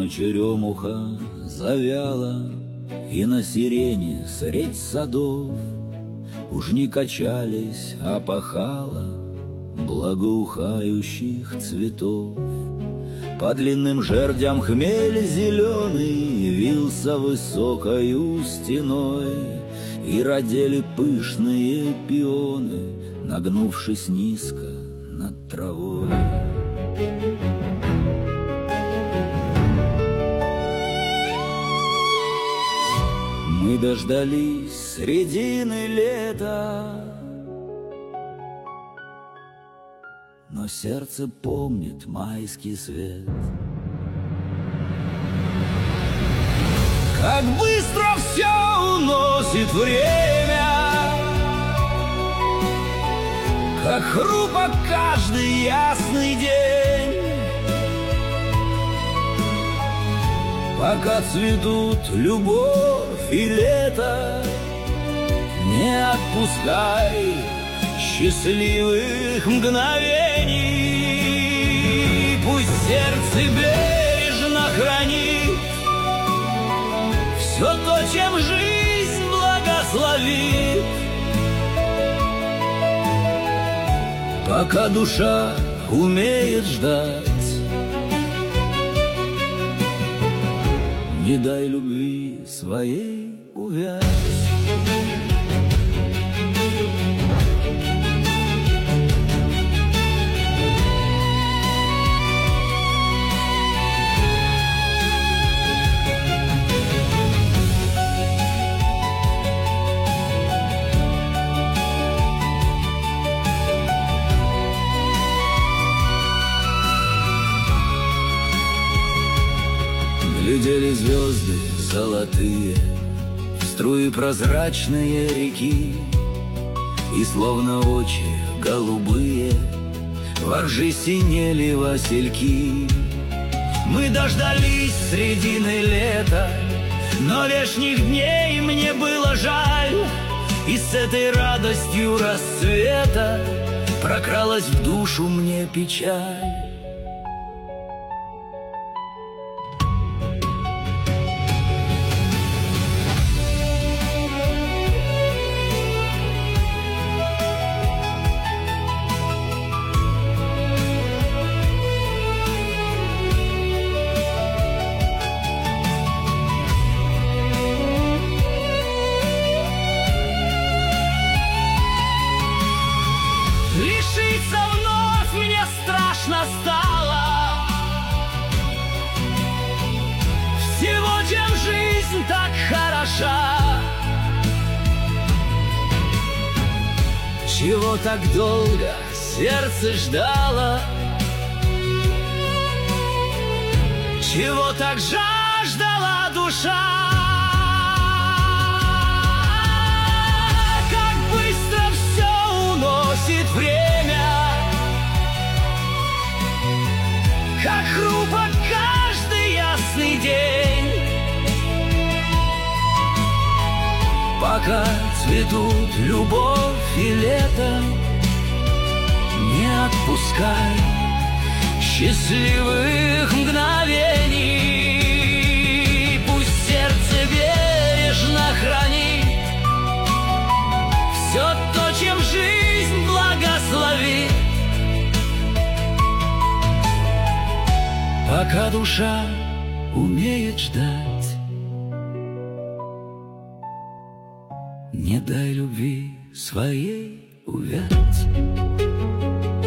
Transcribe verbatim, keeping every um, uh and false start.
но черемуха завяла, и на сирене средь садов уж не качались опахала благоухающих цветов. По длинным жердям хмель зеленый вился высокою стеной, и родили пышные пионы, нагнувшись низко над травой. Мы дождались середины лета, но сердце помнит майский свет. Как быстро все уносит время, как хрупок каждый ясный день. Пока цветут любовь и лето, не отпускай счастливых мгновений. Пусть сердце бережно хранит все то, чем жизнь благословит. Пока душа умеет ждать, не дай любви своей увять. Глядели звезды золотые в струи прозрачные реки, и словно очи голубые во ржи синели васильки. Мы дождались средины лета, но вешних дней мне было жаль, и с этой радостью рассвета прокралась в душу мне печаль. Лишиться вновь мне страшно стало всего, чем жизнь так хороша. Чего так долго сердце ждало, чего так жаждала душа. Время, как хрупок каждый ясный день. Пока цветут любовь и лето, не отпускай счастливых мгновений. Пусть сердце бережно хранит все то, чем жизнь благословит. Пока душа умеет ждать, не дай любви своей увять.